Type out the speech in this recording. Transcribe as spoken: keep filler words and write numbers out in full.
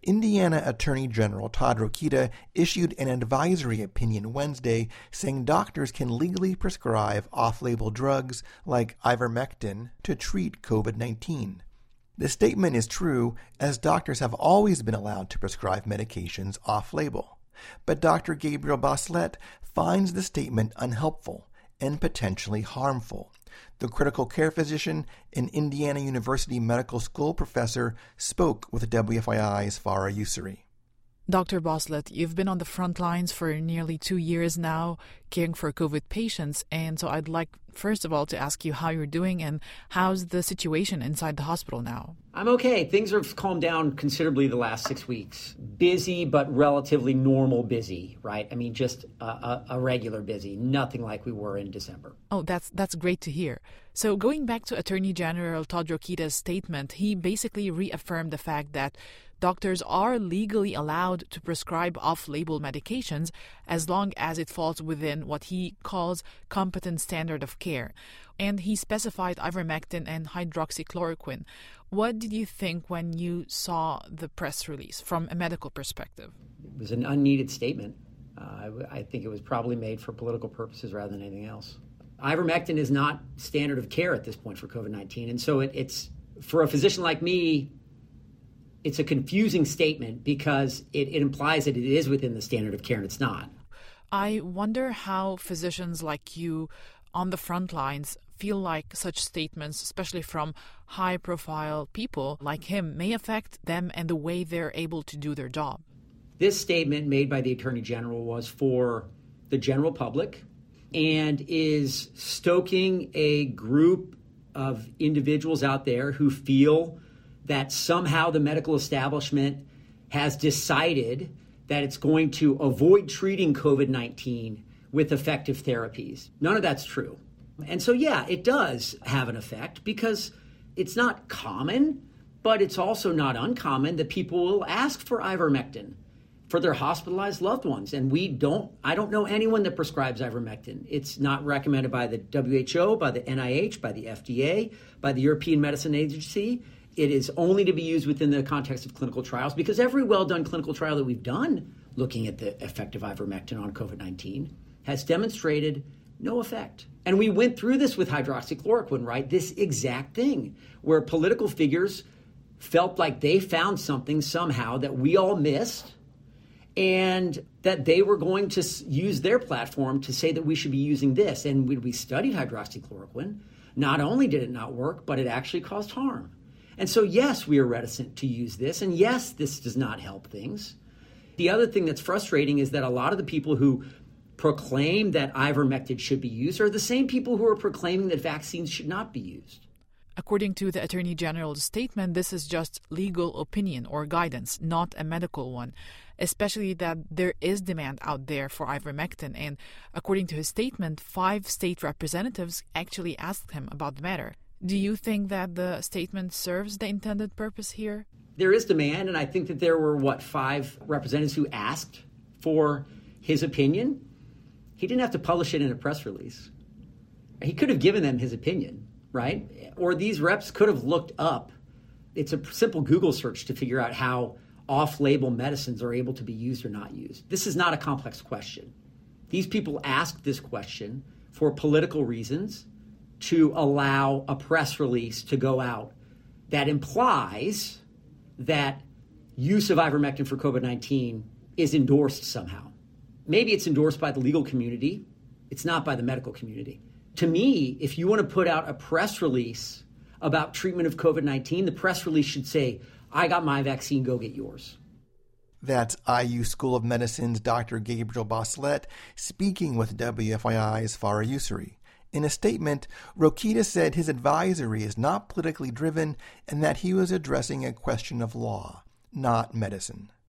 Indiana Attorney General Todd Rokita issued an advisory opinion Wednesday saying doctors can legally prescribe off-label drugs like ivermectin to treat covid nineteen. The statement is true, as doctors have always been allowed to prescribe medications off-label. But Doctor Gabriel Bachelet finds the statement unhelpful and potentially harmful. The critical care physician and Indiana University Medical School professor spoke with W F Y I's Farah Ussery. Doctor Bachelet, you've been on the front lines for nearly two years now, caring for COVID patients, and so I'd like, first of all, to ask you how you're doing and how's the situation inside the hospital now? I'm okay. Things have calmed down considerably the last six weeks. Busy, but relatively normal busy, right? I mean, just a, a, a regular busy, nothing like we were in December. Oh, that's that's great to hear. So going back to Attorney General Todd Rokita's statement, he basically reaffirmed the fact that doctors are legally allowed to prescribe off-label medications as long as it falls within what he calls competent standard of care. And he specified ivermectin and hydroxychloroquine. What did you think when you saw the press release from a medical perspective? It was an unneeded statement. Uh, I, I think it was probably made for political purposes rather than anything else. Ivermectin is not standard of care at this point for covid nineteen. And so it, it's, for a physician like me, it's a confusing statement because it, it implies that it is within the standard of care, and it's not. I wonder how physicians like you on the front lines feel like such statements, especially from high-profile people like him, may affect them and the way they're able to do their job. This statement made by the Attorney General was for the general public and is stoking a group of individuals out there who feel that somehow the medical establishment has decided that it's going to avoid treating covid nineteen with effective therapies. None of that's true. And so, yeah, it does have an effect because it's not common, but it's also not uncommon that people will ask for ivermectin for their hospitalized loved ones. And we don't, I don't know anyone that prescribes ivermectin. It's not recommended by the W H O, by the N I H, by the F D A, by the European Medicine Agency. It is only to be used within the context of clinical trials because every well-done clinical trial that we've done looking at the effect of ivermectin on covid nineteen has demonstrated no effect. And we went through this with hydroxychloroquine, right? This exact thing where political figures felt like they found something somehow that we all missed and that they were going to use their platform to say that we should be using this. And when we studied hydroxychloroquine, not only did it not work, but it actually caused harm. And so, yes, we are reticent to use this. And yes, this does not help things. The other thing that's frustrating is that a lot of the people who proclaim that ivermectin should be used are the same people who are proclaiming that vaccines should not be used. According to the Attorney General's statement, this is just legal opinion or guidance, not a medical one, especially that there is demand out there for ivermectin. And according to his statement, five state representatives actually asked him about the matter. Do you think that the statement serves the intended purpose here? There is demand, and I think that there were, what, five representatives who asked for his opinion. He didn't have to publish it in a press release. He could have given them his opinion, right? Or these reps could have looked up. It's a simple Google search to figure out how off-label medicines are able to be used or not used. This is not a complex question. These people asked this question for political reasons to allow a press release to go out that implies that use of ivermectin for covid nineteen is endorsed somehow. Maybe it's endorsed by the legal community. It's not by the medical community. To me, if you want to put out a press release about treatment of covid nineteen, the press release should say, I got my vaccine, go get yours. That's I U School of Medicine's Doctor Gabriel Bachelet speaking with W F Y I's Farah Ussery. In a statement, Rokita said his advisory is not politically driven and that he was addressing a question of law, not medicine.